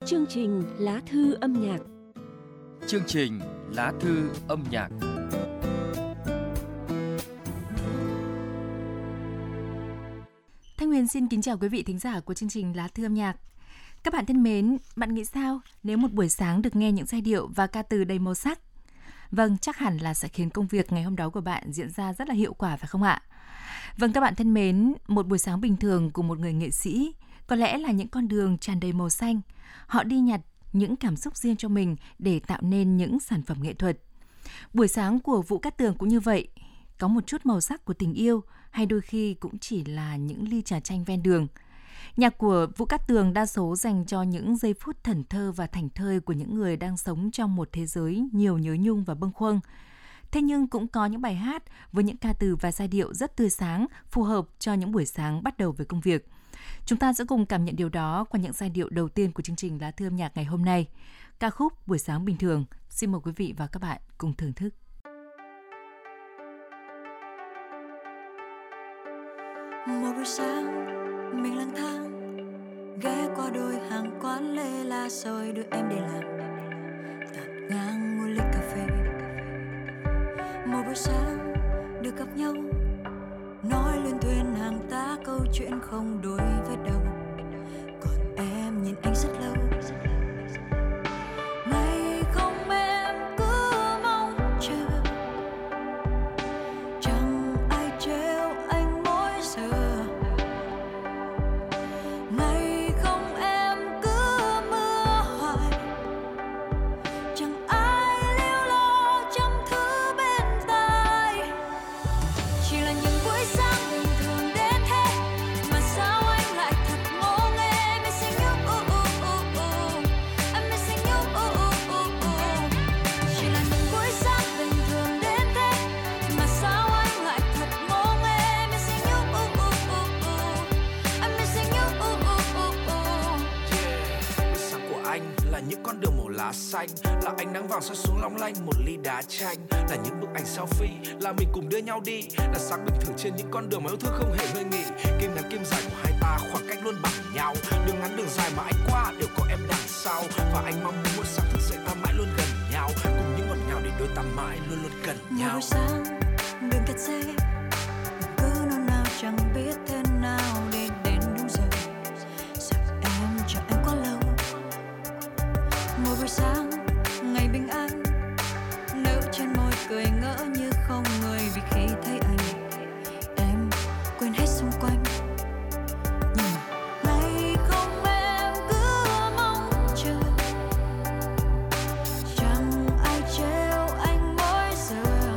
Chương trình Lá thư âm nhạc. Chương trình Lá thư âm nhạc. Thanh Huyền xin kính chào quý vị thính giả của chương trình Lá thư âm nhạc. Các bạn thân mến, bạn nghĩ sao nếu một buổi sáng được nghe những giai điệu và ca từ đầy màu sắc? Vâng, chắc hẳn là sẽ khiến công việc ngày hôm đó của bạn diễn ra rất là hiệu quả phải không ạ? Vâng, các bạn thân mến, một buổi sáng bình thường của một người nghệ sĩ có lẽ là những con đường tràn đầy màu xanh. Họ đi nhặt những cảm xúc riêng cho mình để tạo nên những sản phẩm nghệ thuật. Buổi sáng của Vũ Cát Tường cũng như vậy, có một chút màu sắc của tình yêu hay đôi khi cũng chỉ là những ly trà chanh ven đường. Nhạc của Vũ Cát Tường đa số dành cho những giây phút thẫn thơ và thảnh thơi của những người đang sống trong một thế giới nhiều nhớ nhung và bâng khuâng. Thế nhưng cũng có những bài hát với những ca từ và giai điệu rất tươi sáng, phù hợp cho những buổi sáng bắt đầu với công việc. Chúng ta sẽ cùng cảm nhận điều đó qua những giai điệu đầu tiên của chương trình Lá thư âm nhạc ngày hôm nay. Ca khúc Buổi sáng bình thường. Xin mời quý vị và các bạn cùng thưởng thức. Một buổi sáng mình lang thang ghé qua đôi hàng quán lê la rồi đưa em đi làm, tạt ngang mua ly cà phê. Một buổi sáng được gặp nhau, nói luyên thuyên hàng tá câu chuyện không đôi với đâu. Còn em nhìn anh rất lâu. Ngày không em cứ mong chờ, chẳng ai trêu anh mỗi giờ. Ngày không em cứ mưa hoài, chẳng ai liêu lo trăm thứ bên tai. Chỉ là những buổi sáng bình thường đến thế mà sao anh lại thật ngô nghê. Missing you, I'm missing you. Chỉ là những buổi sáng bình thường đến thế mà sao anh lại thật ngô nghê. Missing you, I'm missing you. Buổi sáng của anh là những con đường màu lá xanh, là ánh nắng vàng soi xuống long lanh một ly đá chanh, là những bức ảnh selfie, là mình cùng đưa nhau đi, là sáng bình thường trên những con đường mà yêu thương không hề ngơi nghỉ. Kim ngắn kim dài của hai ta khoảng cách luôn bằng nhau, đường ngắn đường dài mà anh qua đều có em đằng sau, và anh mong muốn mỗi sáng thức dậy ta mãi luôn gần nhau, cùng những ngọt ngào để đôi ta mãi luôn luôn gần Một nhau. buổi sáng đường kẹt xe, cứ nôn nao chẳng biết thế nào để đến đúng giờ. Sợ em chờ em quá lâu. Một buổi sáng ngày bình an, nở trên môi cười ngỡ như không người, vì khi thấy anh em quên hết xung quanh. Nhưng mà ngày không em cứ mong chờ, chẳng ai trêu anh mỗi giờ.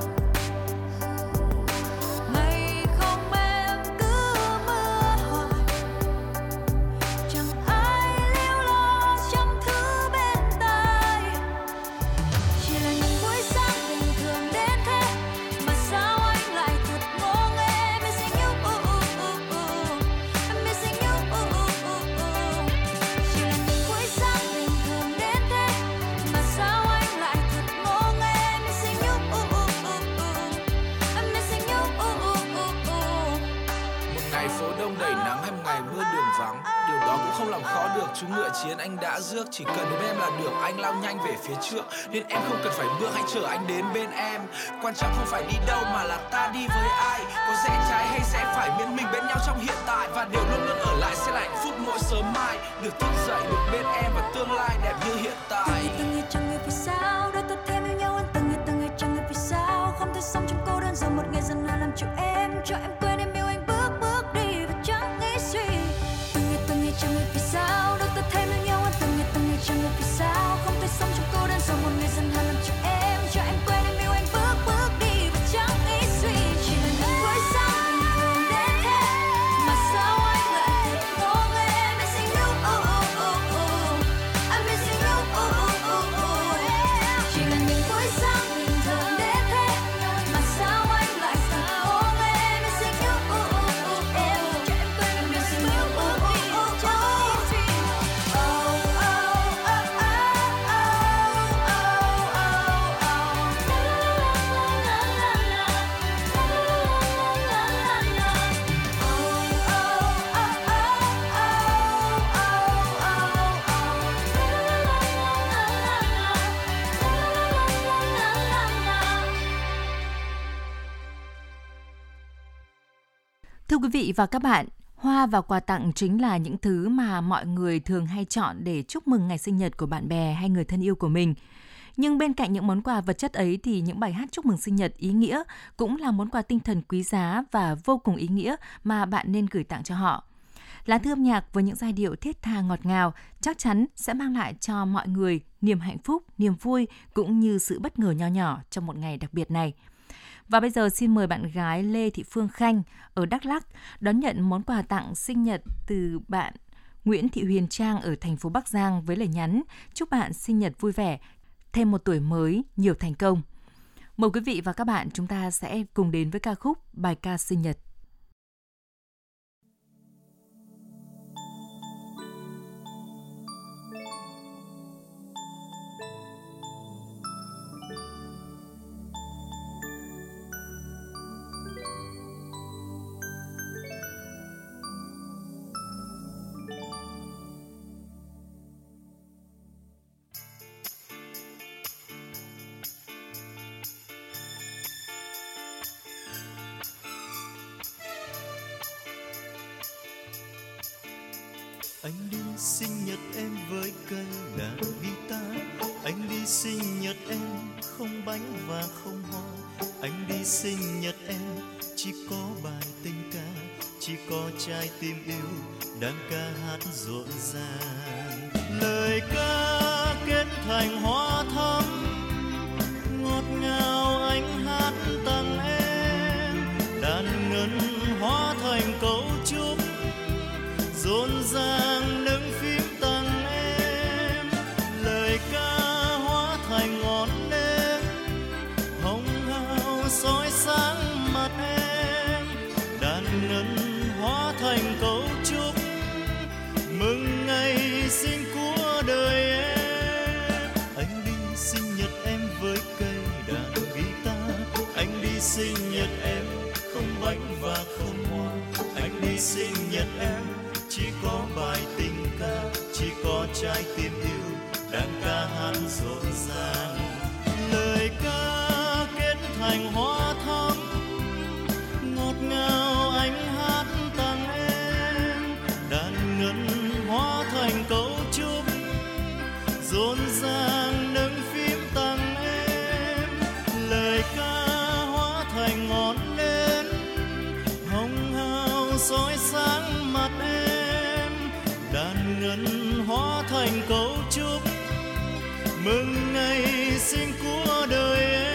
Ngày không em cứ mưa hoài, chẳng ai liêu lo trăm thứ bên tai. Chỉ là những buổi sáng bình thường đến thế mà sao anh lại thật ngô nghê. Missing you, I'm missing you. Chỉ là những buổi sáng bình thường đến thế mà sao anh lại thật ngô nghê. Missing you, I'm missing you. Một ngày phố đông đầy nắng hay một ngày mưa đường vắng, điều đó cũng không làm khó được chú ngựa chiến anh đã rước. Chỉ cần đến em là được, anh lao nhanh về phía trước, nên em không cần phải bước, hãy chờ anh đến bên em. Quan trọng không phải đi đâu mà là ta đi với ai, có rẽ trái hay rẽ phải miễn mình bên nhau trong hiện tại, và điều luôn luôn ở lại sẽ là hạnh phúc mỗi sớm mai. Được thức dậy, được bên em và tương lai đẹp như hiện tại. Từng ngày chẳng người vì sao đôi ta thêm yêu nhau hơn. Từng ngày chẳng người vì sao không thể sống trong cô đơn, giờ một ngày dần là làm chủ em, cho em quên em yêu anh bước bước đi và chẳng nghĩ suy. Từng ngày chẳng người vì sao đôi ta thêm yêu nhau hơn. Từng ngày chẳng người vì sao không thể sống trong cô đơn, giờ một ngày dần là làm chủ em, cho em quên em yêu anh bước bước đi và chẳng nghĩ suy. Chỉ là những buổi sáng bình thường đến thế mà sao anh lại thật ngô nghê. Missing you, I'm missing you. Chỉ là những buổi sáng bình thường đến thế mà sao anh lại thật ngô nghê. Missing you, Thưa quý vị và các bạn, hoa và quà tặng chính là những thứ mà mọi người thường hay chọn để chúc mừng ngày sinh nhật của bạn bè hay người thân yêu của mình. Nhưng bên cạnh những món quà vật chất ấy thì những bài hát chúc mừng sinh nhật ý nghĩa cũng là món quà tinh thần quý giá và vô cùng ý nghĩa mà bạn nên gửi tặng cho họ. Lá thư âm nhạc với những giai điệu thiết tha ngọt ngào chắc chắn sẽ mang lại cho mọi người niềm hạnh phúc, niềm vui cũng như sự bất ngờ nho nhỏ trong một ngày đặc biệt này. Và bây giờ xin mời bạn gái Lê Thị Phương Khanh ở Đắk Lắk đón nhận món quà tặng sinh nhật từ bạn Nguyễn Thị Huyền Trang ở thành phố Bắc Giang với lời nhắn chúc bạn sinh nhật vui vẻ, thêm một tuổi mới, nhiều thành công. Mời quý vị và các bạn chúng ta sẽ cùng đến với ca khúc Bài ca sinh nhật. Anh đi sinh nhật em với cây đàn guitar, anh đi sinh nhật em không bánh và không hoa, anh đi sinh nhật em chỉ có bài tình ca, chỉ có trái tim yêu đang ca hát rộn ràng. Lời ca kết thành hoa thắm, ngọt ngào anh hát tặng em, đàn ngân hóa thành cấu trúc rộn ràng nâng phím tặng em. Lời ca hóa thành ngọn nến hồng hào soi sáng mặt em, đàn ngân hóa thành cấu trúc mừng ngày sinh của đời em. Anh đi sinh nhật em với cây đàn guitar, anh đi sinh nhật em không bánh và không hoa, anh đi sinh nhật em chỉ có bài tình ca, chỉ có trái tim yêu đang ca hát rộn ràng. Lời ca kết thành hoa thắm, ngọt ngào anh hát tặng em, đàn ngân hóa thành cấu trúc rộn ràng nâng phím tặng em. Lời ca hóa thành ngọn nến hồng hào soi sáng mặt em, đàn ngân hóa thành cấu trúc mừng ngày sinh của đời em.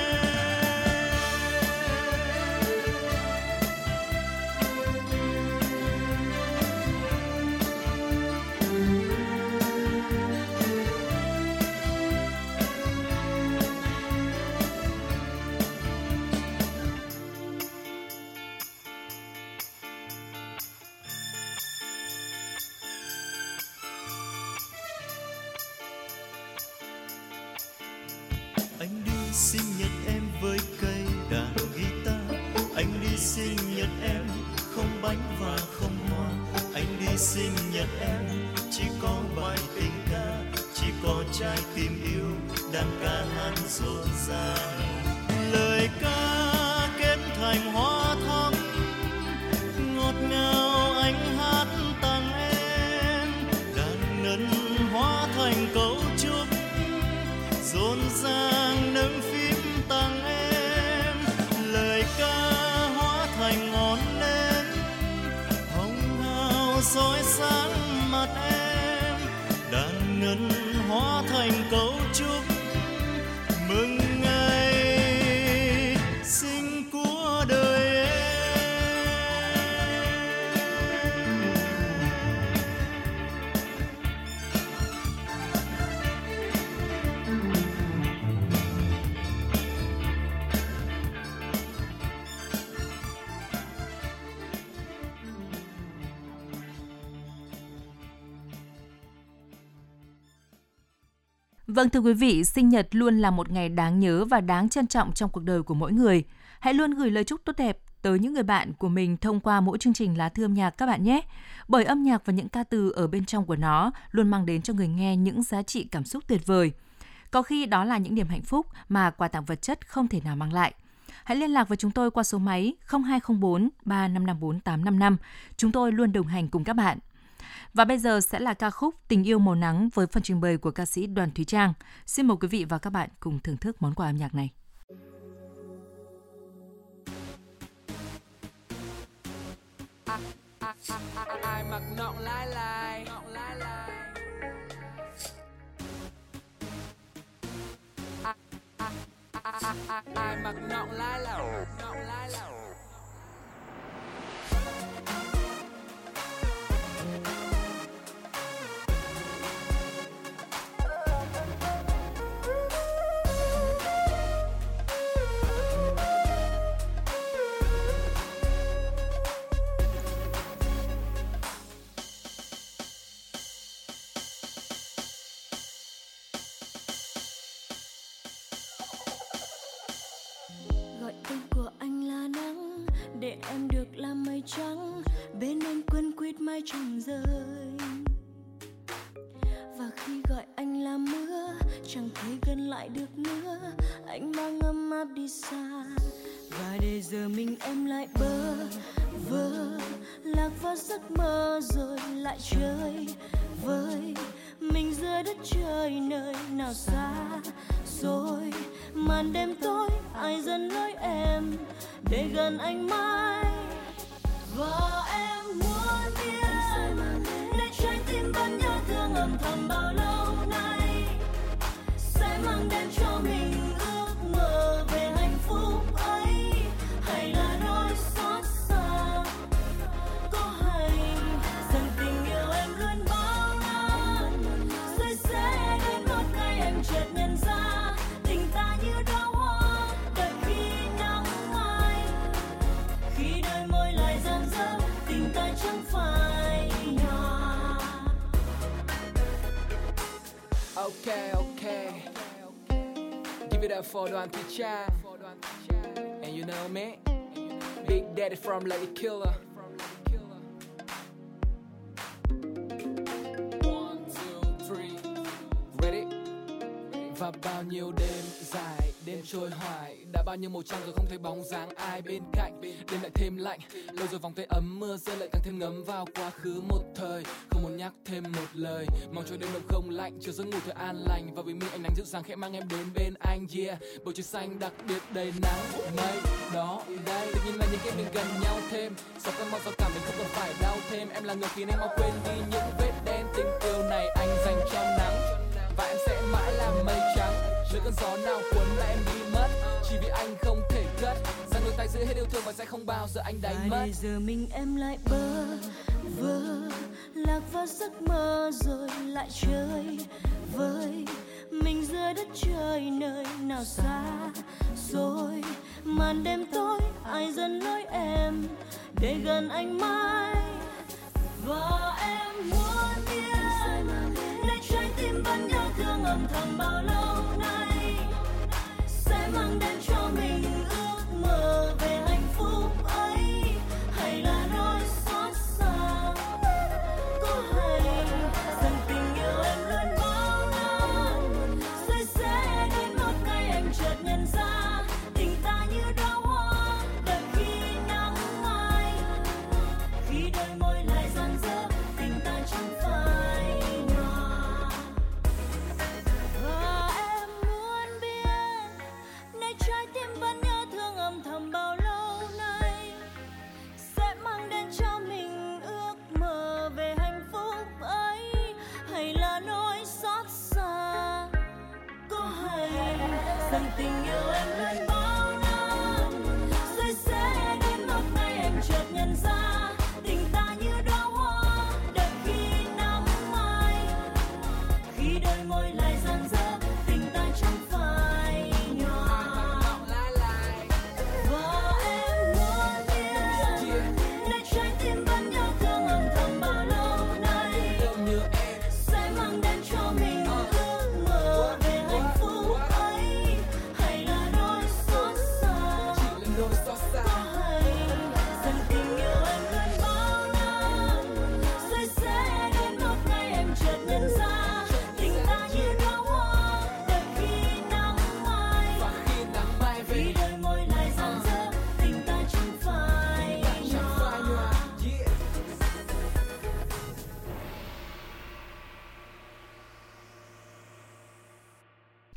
Anh đi sinh nhật em với cây đàn guitar, anh đi sinh nhật em không bánh và không hoa, anh đi sinh nhật em chỉ có bài tình ca, chỉ có trái tim yêu đang ca hát rộn ràng. Lời ca kết thành hoa thắm, ngọt ngào anh hát tặng em, đàn ngân hóa thành cấu trúc rộn ràng nâng phím tặng em. Lời ca hóa thành ngọn nến hồng hào soi sáng mặt em, đàn ngân hóa thành cấu trúc mừng ngày sinh của đời em. Vâng thưa quý vị, sinh nhật luôn là một ngày đáng nhớ và đáng trân trọng trong cuộc đời của mỗi người. Hãy luôn gửi lời chúc tốt đẹp tới những người bạn của mình thông qua mỗi chương trình Lá Thư Âm Nhạc các bạn nhé. Bởi âm nhạc và những ca từ ở bên trong của nó luôn mang đến cho người nghe những giá trị cảm xúc tuyệt vời. Có khi đó là những niềm hạnh phúc mà quà tặng vật chất không thể nào mang lại. Hãy liên lạc với chúng tôi qua số máy 0204 3554 855. Chúng tôi luôn đồng hành cùng các bạn. Và bây giờ sẽ là ca khúc Tình yêu màu nắng với phần trình bày của ca sĩ Đoàn Thúy Trang. Xin mời quý vị và các bạn cùng thưởng thức món quà âm nhạc này. Ai mặc nọng lái lai, ai mặc nọng lái lầu. Gọi tên của anh là nắng để em được làm mây trắng, bên anh quấn quýt mái trăng rơi. Và khi gọi anh là mưa chẳng thể gần lại được nữa, anh mang ấm áp đi xa. Và để giờ mình em lại bơ vơ lạc vào giấc mơ rồi lại chơi với mình giữa đất trời nơi nào xa rồi. Màn đêm tối ai dần lối em để gần anh mãi. Và em muốn biết nơi trái tim vẫn nhớ thương âm thầm bao lâu nay, sẽ mang đến cho mình ước mơ về hạnh phúc ấy, hay là nỗi xót xa. Có hay rằng tình yêu em luôn bao la, rồi sẽ đến một ngày em chợt nhận ra tình ta như đóa hoa đợi khi nắng mai. Khi đôi môi lại rạng rỡ, tình ta chẳng phải nhòa. Okay, give it up for Đoàn Thúy Trang. And you know me, Big Daddy from Lady Killer. 1, 2, 3, ready? Và bao nhiêu đêm dài, đêm trôi hoài, đã bao nhiêu màu trăng rồi không thấy bóng dáng ai bên cạnh. Đêm lại thêm lạnh, lâu rồi vòng tay ấm mưa rơi lại càng thêm ngấm vào quá khứ một thời. Không muốn nhắc thêm một lời, mong cho đêm đông không lạnh, chiều giấc ngủ thật an lành. Và vì mình ánh nắng dịu dàng khẽ mang em đến bên anh, yeah. Bầu trời xanh đặc biệt đầy nắng mây đó đây, tự nhiên là những cái mình gần nhau thêm. Sau cơn mong giao cảm mình không cần phải đau thêm. Em là người khiến em mau quên đi những vết đen. Tình yêu này anh dành cho nắng, và em sẽ mãi là mây trắng. Nếu cơn gió nào cuốn là em đi mất, chỉ vì anh không thể cất. Rằng đôi tay giữ hết yêu thương và sẽ không bao giờ anh đánh mất. Và giờ mình em lại bơ vơ lạc vào giấc mơ rồi lại chơi với mình giữa đất trời nơi nào xa rồi. Màn đêm tối ai dần lối em để gần anh mãi. Và em muốn biết nơi trái tim vẫn nhớ thương âm thầm bao lâu nay, sẽ mang đến cho mình ước mơ về hạnh phúc ấy, hay là nỗi xót xa. Có hay rằng tình yêu em luôn bao la, rồi sẽ đến một ngày em chợt nhận ra tình ta như đóa hoa đợi khi nắng mai. Khi đôi môi lại rạng rỡ, tình ta chẳng phải nhòa. Và em muốn biết nơi trái tim vẫn nhớ thương âm thầm bao lâu nay, sẽ mang đến cho mình ước mơ về hạnh phúc ấy, hay là nỗi xót xa. Có hay rằng tình yêu em luôn bao la, rồi sẽ đến một ngày em chợt nhận ra tình ta như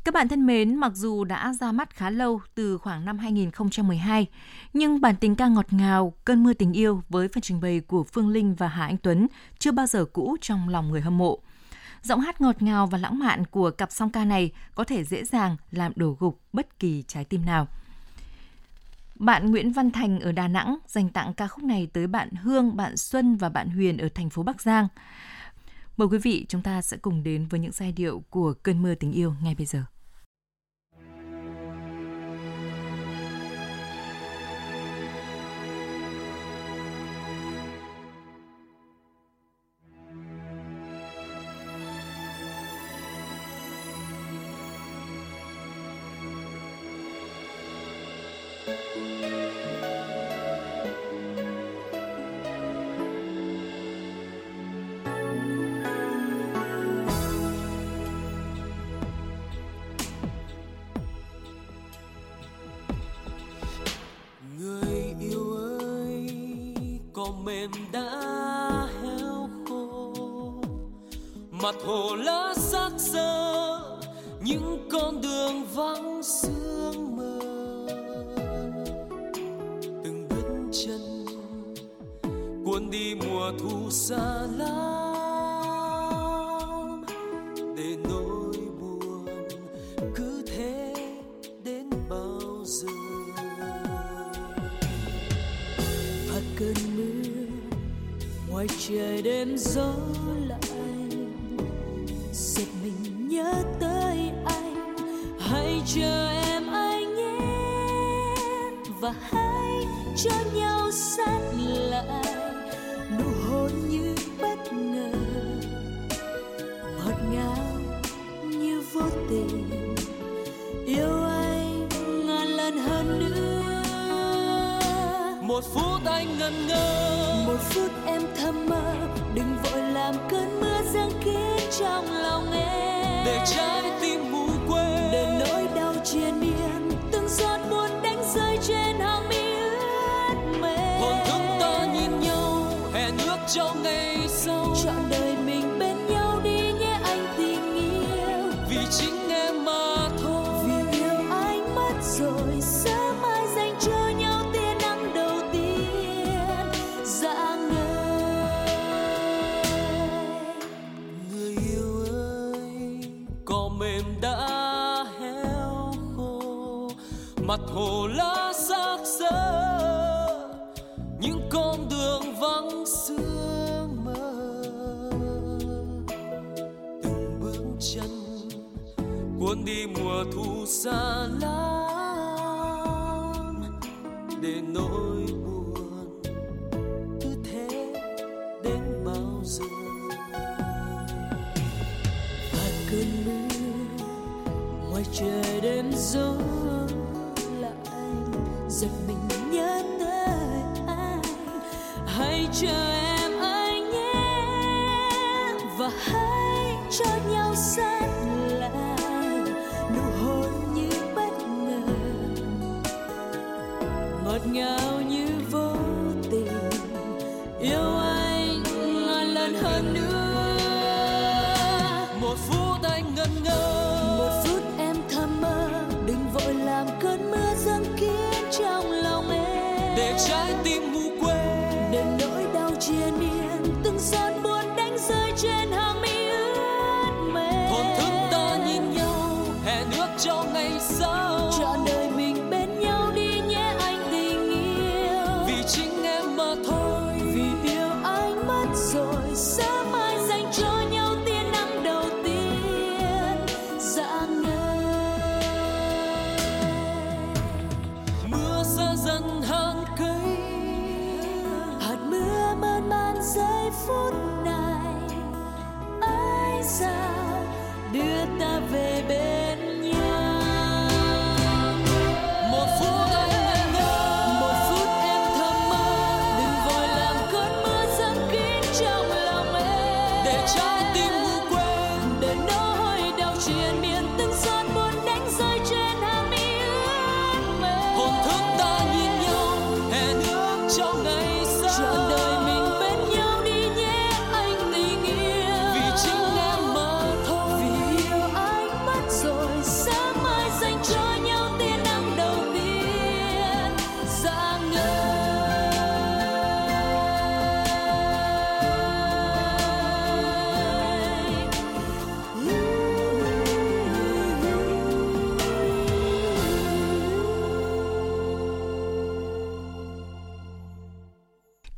Các bạn thân mến, mặc dù đã ra mắt khá lâu từ khoảng năm 2012, nhưng bản tình ca ngọt ngào, Cơn mưa tình yêu với phần trình bày của Phương Linh và Hà Anh Tuấn chưa bao giờ cũ trong lòng người hâm mộ. Giọng hát ngọt ngào và lãng mạn của cặp song ca này có thể dễ dàng làm đổ gục bất kỳ trái tim nào. Bạn Nguyễn Văn Thành ở Đà Nẵng dành tặng ca khúc này tới bạn Hương, bạn Xuân và bạn Huyền ở thành phố Bắc Giang. Mời quý vị chúng ta sẽ cùng đến với những giai điệu của Cơn mưa tình yêu ngay bây giờ. Mềm đã héo khô, mặt hồ lá xác xơ, những con đường vắng sương mơ. Từng bước chân cuốn đi mùa thu xa lắm, để nỗi buồn cứ thế đến bao giờ. Và cơn mưa ngoài trời đêm gió lạnh, giật mình nhớ tới anh. Hãy chờ em anh nhé, và hãy cho nhau sát lại. Nụ hôn như bất ngờ, ngọt ngào như vô tình. Yêu anh ngàn lần hơn nữa. Một phút anh ngẩn ngơ, một phút em thầm mơ. Đừng vội làm cơn mưa giăng kín trong lòng em, để trái tim ngủ quên, để nỗi đau triền miên. Từng giọt buồn đánh rơi trên hàng mi ướt mềm. Hồn thức ta nhìn nhau, hẹn ước cho ngày sau, trọn đời mình bên nhau đi nhé anh tình yêu. Vì chính em mà thôi, vì yêu anh mất rồi, sớm mai dành cho nhau tia nắng đầu tiên rạng ngời. Người yêu ơi, cỏ mềm đã héo khô, mặt hồ lá xác xơ, những con đường vắng sương mơ. Từng bước chân cuốn đi mùa thu xa lắm, để nỗi buồn cứ thế đến bao giờ. Và cơn mưa ngoài trời đêm gió lạnh, giật mình nhớ tới anh. Hãy chờ em anh nhé, và hãy cho nhau sát lại. Nụ hôn như bất ngờ, ngọt ngào như vô tình. Yêu anh ngàn lần hơn nữa. Một phút anh ngẩn ngơ, một phút em thầm mơ. Đừng vội làm cơn mưa giăng kín trong lòng em, để trái tim ngủ quên, để nỗi đau triền miên. Từng giọt buồn đánh rơi trên hàng mi ướt mềm. Hồn thức ta nhìn nhau, hẹn ước cho ngày sau, trọn đời mình bên nhau đi nhé anh tình yêu. Vì chính em mà thôi, vì yêu anh mất rồi, sớm mai dành cho nhau tia nắng đầu tiên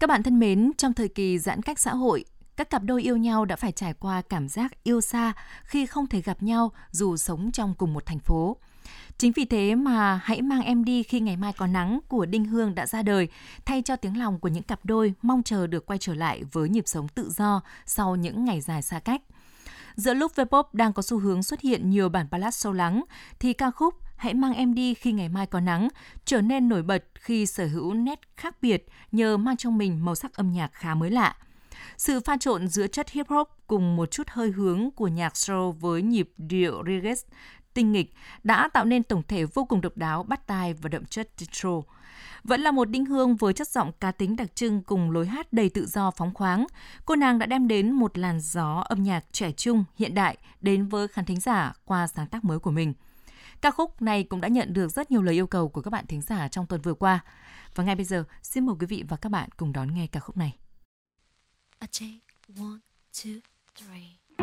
Các bạn thân mến, trong thời kỳ giãn cách xã hội, các cặp đôi yêu nhau đã phải trải qua cảm giác yêu xa khi không thể gặp nhau dù sống trong cùng một thành phố. Chính vì thế mà Hãy mang em đi khi ngày mai có nắng của Đinh Hương đã ra đời, thay cho tiếng lòng của những cặp đôi mong chờ được quay trở lại với nhịp sống tự do sau những ngày dài xa cách. Giữa lúc V-pop đang có xu hướng xuất hiện nhiều bản ballad sâu lắng, thì ca khúc Hãy mang em đi khi ngày mai có nắng trở nên nổi bật khi sở hữu nét khác biệt nhờ mang trong mình màu sắc âm nhạc khá mới lạ. Sự pha trộn giữa chất hip hop cùng một chút hơi hướng của nhạc soul với nhịp điệu reggae tinh nghịch đã tạo nên tổng thể vô cùng độc đáo, bắt tai và đậm chất retro. Vẫn là một Đinh Hương với chất giọng cá tính đặc trưng cùng lối hát đầy tự do phóng khoáng, cô nàng đã đem đến một làn gió âm nhạc trẻ trung, hiện đại đến với khán thính giả qua sáng tác mới của mình. Ca khúc này cũng đã nhận được rất nhiều lời yêu cầu của các bạn thính giả trong tuần vừa qua. Và ngay bây giờ, xin mời quý vị và các bạn cùng đón nghe ca khúc này. I take 1, 2, 3.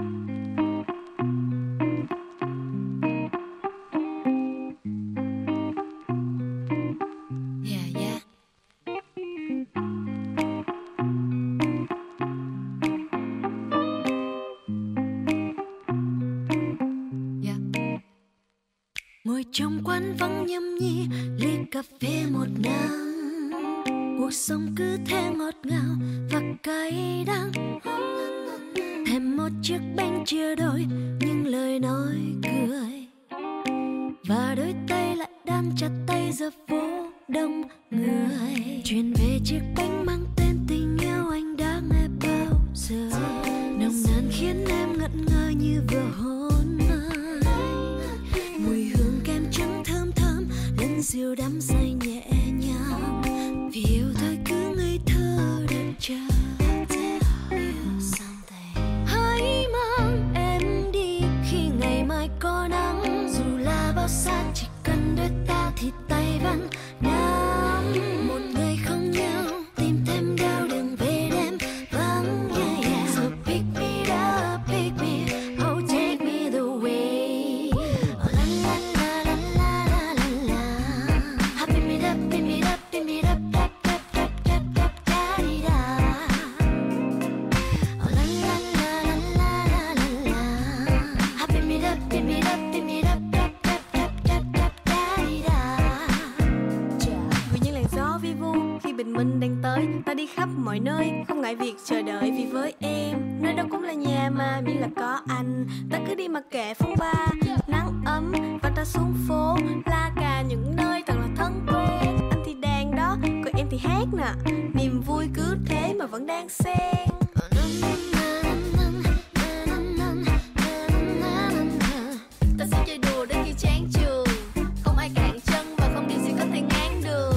Ngồi trong quán vắng nhâm nhi ly cà phê một nắng, cuộc sống cứ thế ngọt ngào và cay đắng. Thèm một chiếc bánh chia đôi những lời nói cười, và đôi tay lại đan chặt tay giữa phố đông người. Chuyện về chiếc bánh mang tên tình yêu anh đã nghe bao giờ, nồng nàn khiến em ngẩn ngơ như vừa hôn ai. Mùi hương kem trắng thơm thơm lẫn rượu đắm say nhẹ nhàng, vì yêu thôi cứ ngây thơ đợi chờ. Hãy mang em đi khi ngày mai có nắng, dù là bao xa chỉ cần đôi ta thì tay vẫn nắm. Một ngày không nhau tìm thêm đau đường về đêm vắng. So pick me up, pick me, oh take me the way. Oh la la la la la la la. Pick me up, pick me up, pick me up, up up up up up da di da. Oh la la la la la la la. Pick me up, pick me up, pick me up, up up up up up da di da. Người như làn gió vi vu khi bình minh đang tới, ta đi khắp mọi nơi không ngại việc chờ đợi, vì với em nơi đâu cũng là nhà mà miễn là có anh. Ta cứ đi mặc kệ phong ba nắng ấm và ta xuống phố la cà những nơi thật là thân quen. Anh thì đàn đó còn em thì hát nè, niềm vui cứ thế mà vẫn đang xen. Ta sẽ chơi đùa đến khi chán trường, không ai cản chân và không điều gì có thể ngáng đường.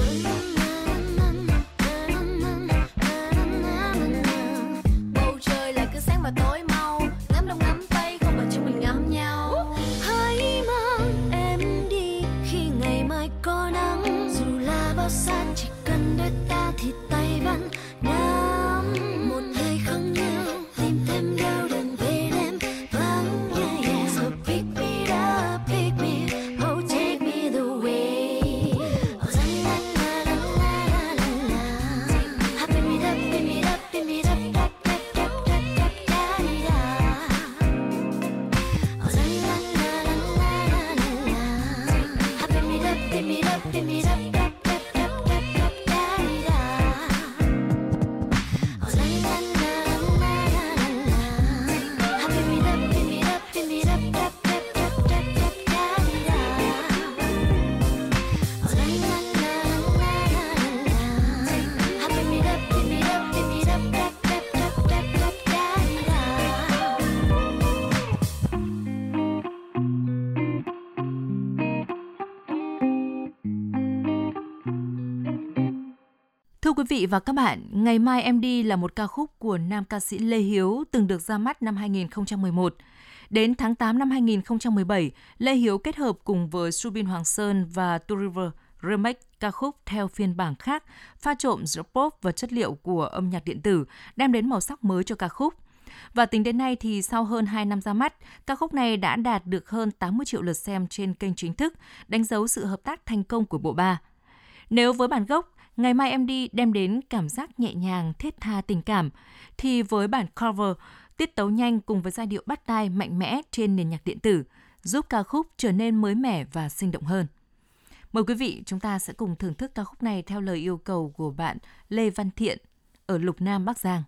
Bầu trời là cứ sáng và tối mau, ngắm đông ngắm tây không bằng chúng mình ngắm nhau. Hãy mang em đi khi ngày mai có nắng, dù là bao xa chỉ cần đôi ta thì tay vẫn nắm. Một ngày không nhau tìm thêm đau đường về đêm vắng. So pick me up, pick me, oh take me the way. Oh la la la la la la la. Pick me up, pick me up, pick me up, up up up up up da di da. Oh la la la la la la la. Pick me up, pick me up, pick me up, up up up up up da di da. Oh la la la la la la la. Pick me up, pick me up, pick me up, up up up up up da di da. Oh la la la la la la. Pick me up, pick me up, pick me up, up up up up up da di da. Thưa quý vị và các bạn, Ngày mai em đi là một ca khúc của nam ca sĩ Lê Hiếu từng được ra mắt năm 2011. Đến tháng 8 năm 2017, Lê Hiếu kết hợp cùng với Subin Hoàng Sơn và Tu River remake ca khúc theo phiên bản khác, pha trộn giữa pop và chất liệu của âm nhạc điện tử, đem đến màu sắc mới cho ca khúc. Và tính đến nay thì sau hơn 2 năm ra mắt, ca khúc này đã đạt được hơn 80 triệu lượt xem trên kênh chính thức, đánh dấu sự hợp tác thành công của bộ ba. Nếu với bản gốc, Ngày mai em đi đem đến cảm giác nhẹ nhàng, thiết tha tình cảm, thì với bản cover, tiết tấu nhanh cùng với giai điệu bắt tai mạnh mẽ trên nền nhạc điện tử, giúp ca khúc trở nên mới mẻ và sinh động hơn. Mời quý vị, chúng ta sẽ cùng thưởng thức ca khúc này theo lời yêu cầu của bạn Lê Văn Thiện ở Lục Nam, Bắc Giang.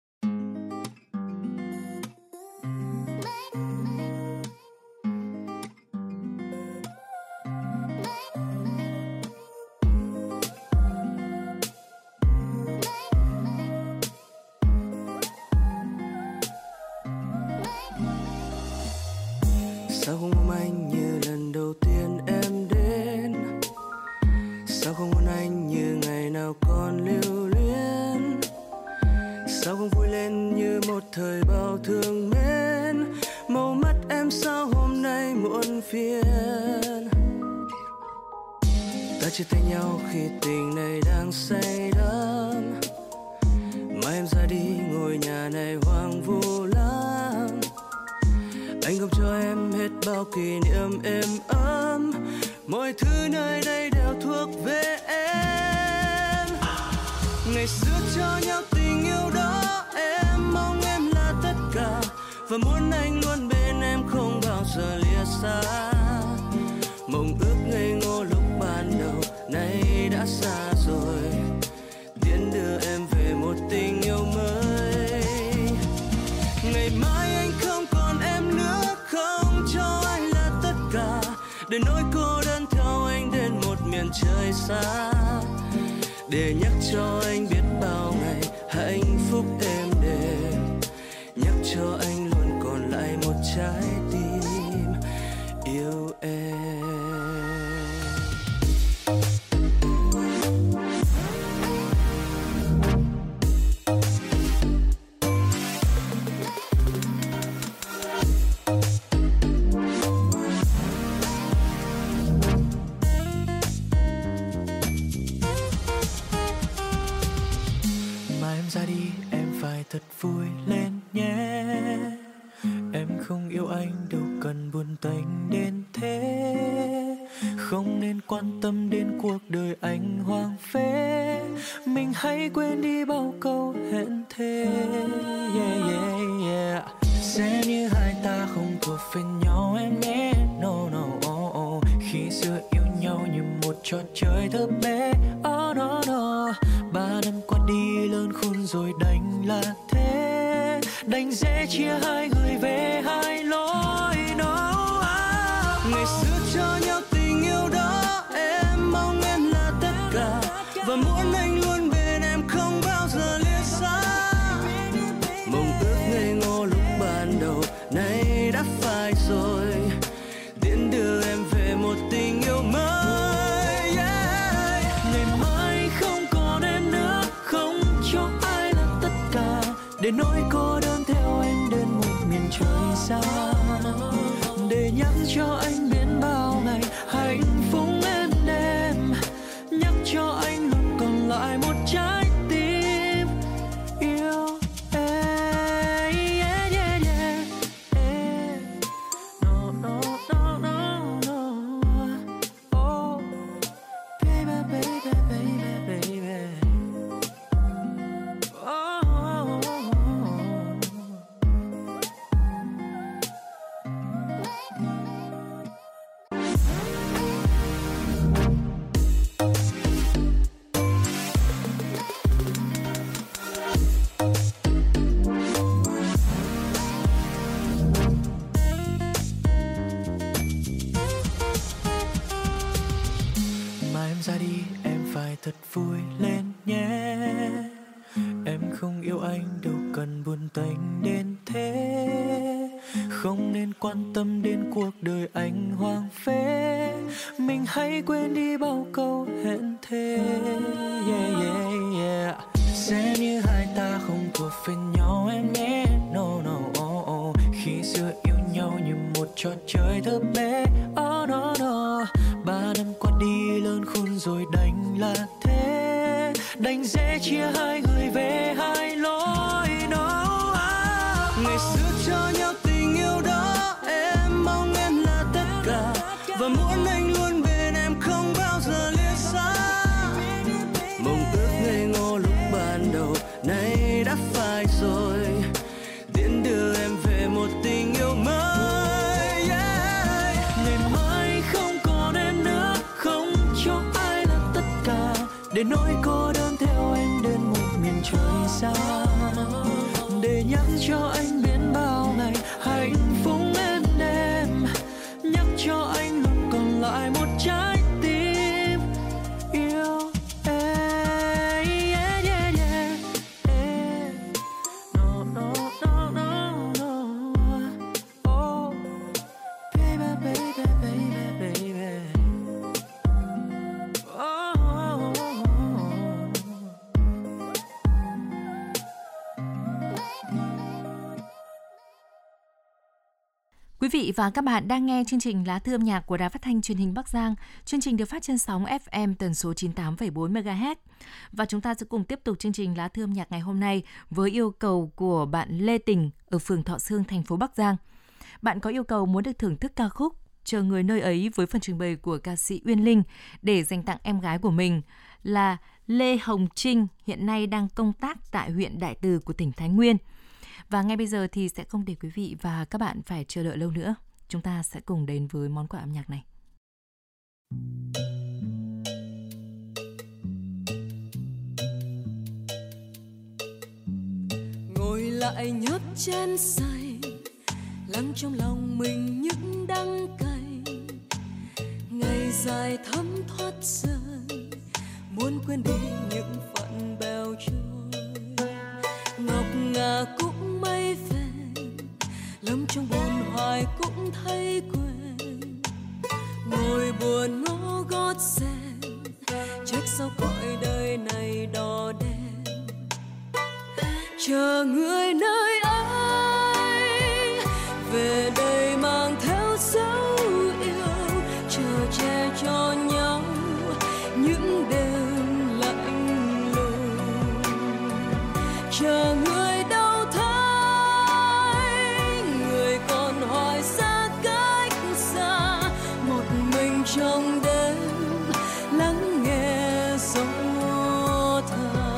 Sao không ôm anh như lần đầu tiên em đến? Sao không hôn anh như ngày nào còn lưu luyến? Sao không vui lên như một thời bao thương mến? Màu mắt em sao hôm nay muộn phiền? Ta chia tay nhau khi tình này đang say đắm, mà em ra đi ngôi nhà này hoang vu lắm. Anh không cho em hết bao kỷ niệm êm ấm, mọi thứ nơi đây đều thuộc về em. Ngày xưa cho nhau tình yêu đó, em mong em là tất cả, và muốn anh luôn bên em không bao giờ lìa xa. Mộng ước ngây ngô lúc ban đầu nay đã xa rồi, tiễn đưa em về một tình yêu mới. Ngày mai anh không còn em nữa, không cho anh là tất cả, để nỗi cô đơn theo anh đến một miền trời xa, để nhắc cho anh biết bao ngày hạnh phúc êm đềm, nhắc cho anh luôn còn lại một trái tim yêu em. Thật vui lên nhé, em không yêu anh đâu cần buồn tênh đến thế. Không nên quan tâm đến cuộc đời anh hoang phế, mình hãy quên đi bao câu hẹn thề. Yeah, yeah, yeah. Sẽ như hai ta không thuộc về nhau em nhé. No, no, oh, oh. Khi xưa yêu nhau như một trò chơi thơ bé. Oh, no, no. 3 năm qua đi lớn khôn rồi đành là thế, đành dễ chia hai người về hai lối. Ngày xưa cho nhau tình yêu đó, em mong em là tất cả, và muốn anh luôn bên em không bao giờ lìa xa. Mộng ước ngây ngô lúc ban đầu nay đã phai rồi, tiễn đưa em về một tình yêu mới. Yeah. Ngày mai không còn em nữa, không cho ai là tất cả, để nỗi cô đơn theo anh đến một miền trời xa, để nhắc cho anh biết bao ngày hạnh phúc êm đềm, nhắc cho anh luôn còn lại một trái tim yêu em. Yeah, yeah, yeah. Yeah. No, no, no, no, no. Oh, baby, baby, baby, baby. Oh. Mà em ra đi em phải thật vui lên nhé, em không yêu anh đâu cần buồn tênh đến thế. Không nên quan tâm đến cuộc đời anh hoang phế, mình hãy quên đi bao câu hẹn thề. Yeah, yeah, yeah. Sẽ như hai ta không thuộc về nhau em nhé. No, no, oh, oh. Khi xưa yêu nhau như một trò chơi thơ bé. Oh, no, no. 3 năm qua đi lớn khôn rồi đành là thế, đành dễ chia hai người về hai lối. Ngày xưa cho nhau tình yêu đó, em mong em là tất cả, và muốn anh luôn bên em không bao giờ lìa xa. Mộng để nỗi cô đơn theo em đến một miền trời xa, để nhắc cho anh biết bao ngày hạnh phúc êm đềm, nhắc cho anh luôn còn lại một trái tim yêu em. Yeah, yeah, yeah. No, no, no, no, no. Oh, baby, baby, baby, baby. Oh. Quý vị và các bạn đang nghe chương trình Lá Thư âm nhạc của Đài Phát thanh Truyền hình Bắc Giang. Chương trình được phát trên sóng FM tần số 98,4 MHz. Và chúng ta sẽ cùng tiếp tục chương trình Lá Thư âm nhạc ngày hôm nay với yêu cầu của bạn Lê Tình ở phường Thọ Sương, thành phố Bắc Giang. Bạn có yêu cầu muốn được thưởng thức ca khúc Chờ người nơi ấy với phần trình bày của ca sĩ Uyên Linh để dành tặng em gái của mình là Lê Hồng Trinh, hiện nay đang công tác tại huyện Đại Từ của tỉnh Thái Nguyên. Và ngay bây giờ thì sẽ không để quý vị và các bạn phải chờ đợi lâu nữa. Chúng ta sẽ cùng đến với món quà âm nhạc này. Ngồi lại nhấp chén say, lắng trong lòng mình những đắng cay. Ngày dài thấm thoát rơi, muốn quên đi những phận bèo trôi. Ngọc ngà cũng mây phèn, lắm trong buồn hoài cũng thấy quên. Ngồi buồn ngó gót sen, trách sao cõi đời này đỏ đen. Chờ người nơi ấy về đây mang theo dấu yêu, chờ che cho nhau những đêm lạnh lùng. Chờ người đâu thấy, người còn hoài xa cách xa, một mình trong đêm lắng nghe gió thở.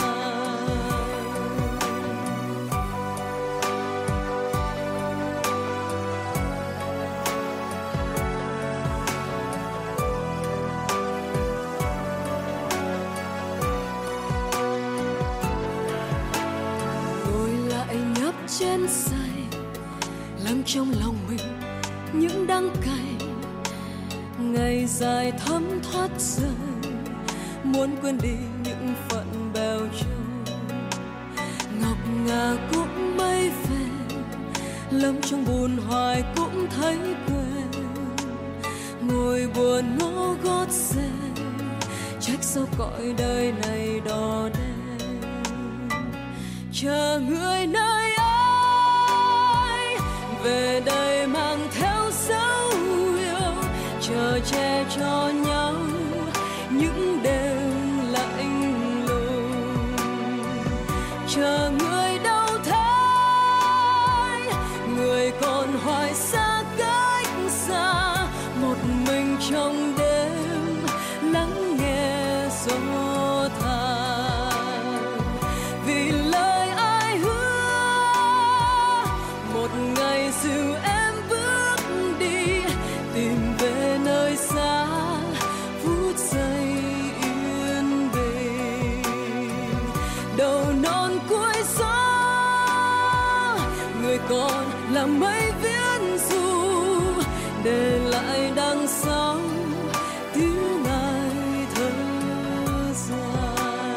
Chén say, lắng trong lòng mình những đắng cay. Ngày dài thấm thoát rơi, muốn quên đi những phận bèo trôi. Ngọc ngà cũng mây phèn, lắm trong buồn hoài cũng thấy quên. Ngồi buồn ngó gót sen, trách sao cõi đời này đỏ đen. Chờ người nơi ấy về đây mang theo dấu yêu, chờ che cho nhau những đêm lạnh lùng. Chờ người đâu thấy, người còn hoài xa cách xa, một mình trong đêm lắng nghe gió than. Vì lời ai hứa một ngày dìu em bước đi, tìm về nơi xa phút giây yên bình. Đầu non cuối gió, người còn là mây viễn du, để lại đằng sau tiếng ai thở dài.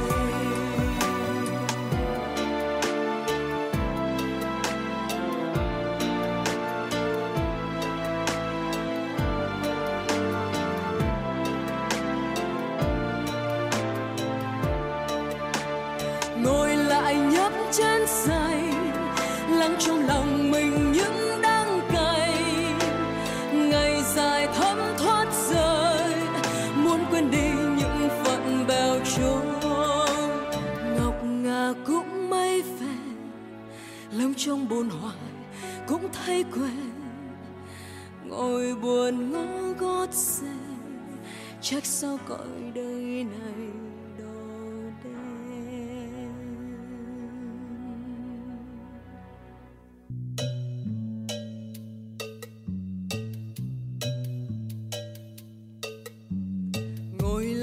Ngồi lại nhấp chén say, lắng trong lòng mình những đắng cay. Ngày dài thấm thoát rơi, muốn quên đi những phận bèo trôi. Ngọc ngà cũng mây phèn, lắm trong buồn hoài cũng thấy quên. Ngồi buồn ngó gót sen, trách sao cõi đời này đỏ đen.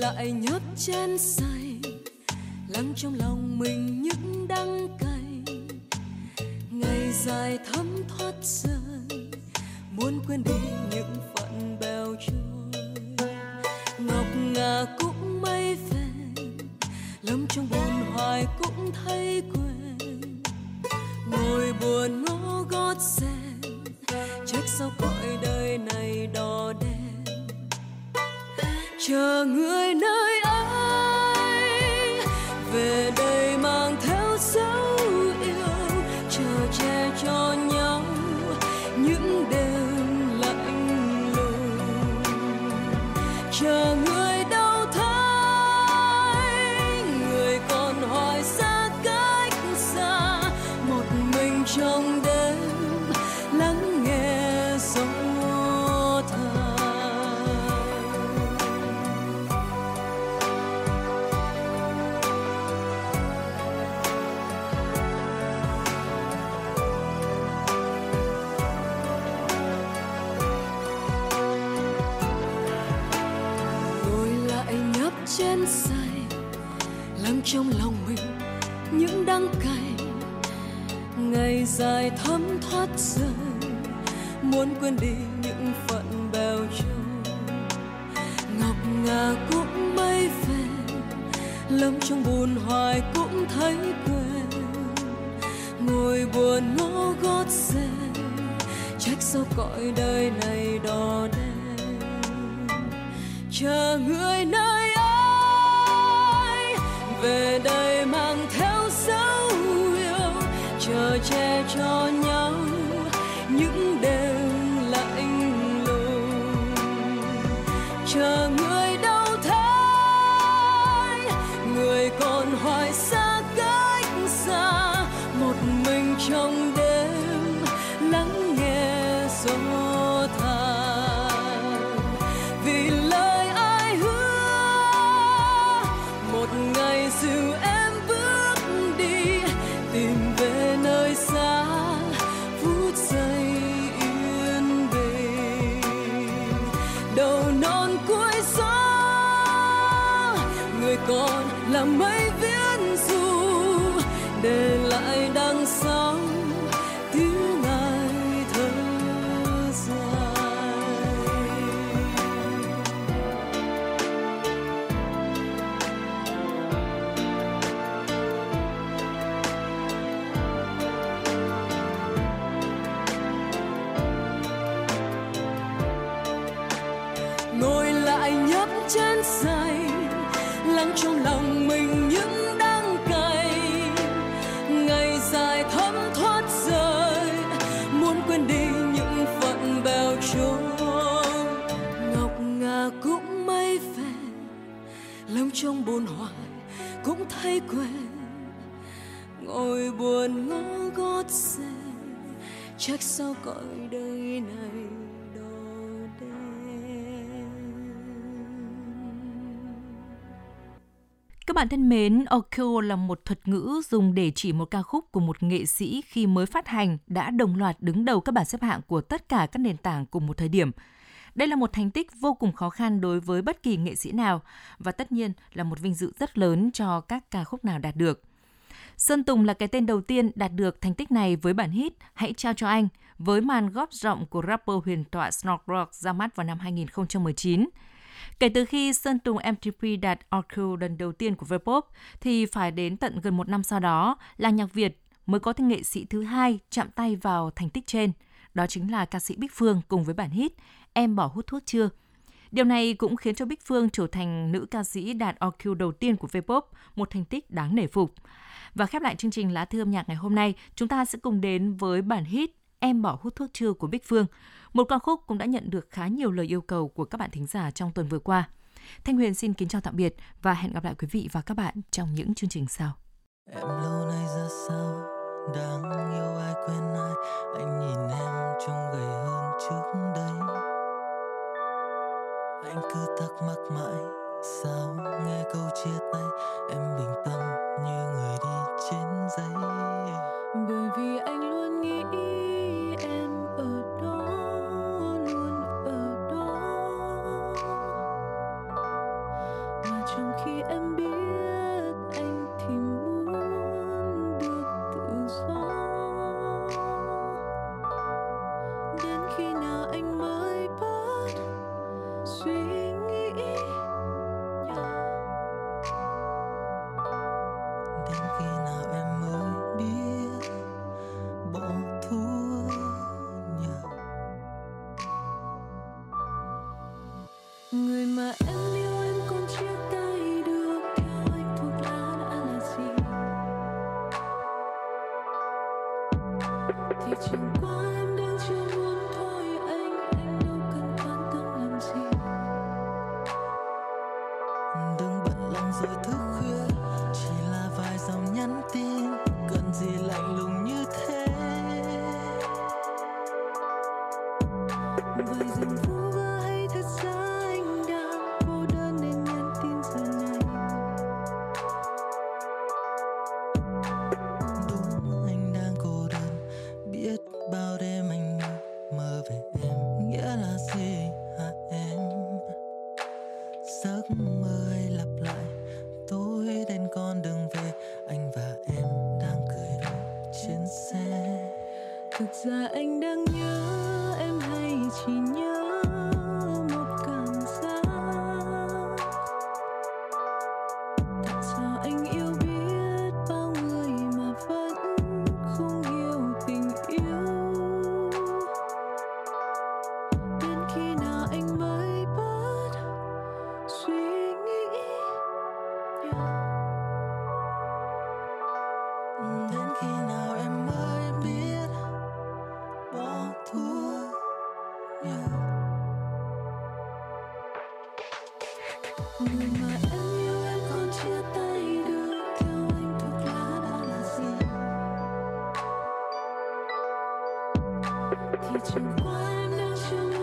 lại nhấp chén say, lắng trong lòng mình những đắng cay. Ngày dài thấm thoát rơi, muốn quên đi những phận bèo trôi. Ngọc ngà cũng mây phèn, lắm trong buồn hoài cũng thấy quên. Ngồi buồn ngó gót sen, trách sao cõi đời này đỏ đen. Chờ người nơi ấy về đây mang theo dấu yêu, chờ che cho nhau những đêm lạnh lùng. Chờ người đâu thấy, người còn hoài xa cách xa, một mình trong đêm lắng nghe gió thở. Ngồi lại nhấp chén say, lắng trong lòng mình những đắng cay. Ngày dài thấm thoát rơi, muốn quên đi những phận bèo trôi. Ngọc ngà cũng mây phèn, lắm trong buồn hoài cũng thấy quên. Ngồi buồn ngó gót sen, trách sao cõi đời này đỏ đen. Chờ người nơi ấy về đây mang theo dấu yêu, chờ che cho nhau những đêm lạnh lùng. Chờ người đâu thấy, người còn hoài xa cách xa, một mình trong đêm lắng nghe gió than. Vì lời ai hứa một ngày dìu em bước đi, tìm về nơi xa phút giây yên bình. Đầu non cuối gió, người còn là mây viễn du, để lại đằng sau tiếng ai thở dài. Ngồi lại nhấp chén say, lắng trong lòng mình những đắng cay. Ngày dài thấm thoát rơi, muốn quên đi những phận bèo trôi. Ngọc ngà cũng mây phèn, lắm trong buồn hoài cũng thấy quên. Ngồi buồn ngó gót sen, trách sao cõi đời này đỏ đen. Các bạn thân mến, encore là một thuật ngữ dùng để chỉ một ca khúc của một nghệ sĩ khi mới phát hành đã đồng loạt đứng đầu các bảng xếp hạng của tất cả các nền tảng cùng một thời điểm. Đây là một thành tích vô cùng khó khăn đối với bất kỳ nghệ sĩ nào và tất nhiên là một vinh dự rất lớn cho các ca khúc nào đạt được. Sơn Tùng là cái tên đầu tiên đạt được thành tích này với bản hit Hãy trao cho anh với màn góp giọng của rapper huyền thoại Snoop Dogg ra mắt vào năm 2019. Kể từ khi Sơn Tùng MTP đạt encore lần đầu tiên của V-pop thì phải đến tận gần một năm sau đó là nhạc Việt mới có tên nghệ sĩ thứ hai chạm tay vào thành tích trên. Đó chính là ca sĩ Bích Phương cùng với bản hit Em bỏ hút thuốc chưa. Điều này cũng khiến cho Bích Phương trở thành nữ ca sĩ đạt encore đầu tiên của V-pop, một thành tích đáng nể phục. Và khép lại chương trình Lá Thư âm nhạc ngày hôm nay, chúng ta sẽ cùng đến với bản hit Em bỏ hút thuốc chưa của Bích Phương. Một ca khúc cũng đã nhận được khá nhiều lời yêu cầu của các bạn thính giả trong tuần vừa qua. Thanh Huyền xin kính chào tạm biệt và hẹn gặp lại quý vị và các bạn trong những chương trình sau. Em lâu nay ra sao, đang yêu ai quên ai, anh nhìn em trông gầy hơn trước đây. Anh cứ thắc mắc mãi, sao nghe câu chia tay, em bình tâm như người đi trên giấy. Bởi vì anh luôn nghĩ em ở đó, luôn ở đó. Và thì chẳng qua em đang chưa muốn thôi anh đâu cần quan tâm làm gì. Đừng bận lòng rồi thức khuya, chỉ là vài dòng nhắn tin, cần gì lạnh lùng như thế. Vài dòng vu vơ hay thật ra anh đang cô đơn nên nhắn tin giờ này. Đúng, anh đang cô đơn, biết bao đêm anh mơ về em. Nghĩa là gì hả em? Giấc mơ ấy lặp lại, tối đến con đường về, anh và em đang cười đùa trên xe. Thực ra anh đang nhớ em hay chỉ nhớ một cảm giác. Tại sao anh yêu biết bao người mà vẫn không hiểu tình yêu? Đến khi nào anh mới bớt suy nghĩ? Đến khi nào em mới biết bỏ thua? Người mà em yêu em còn chia tay được, theo anh thuốc lá đã là gì? Thì chẳng qua em đang chưa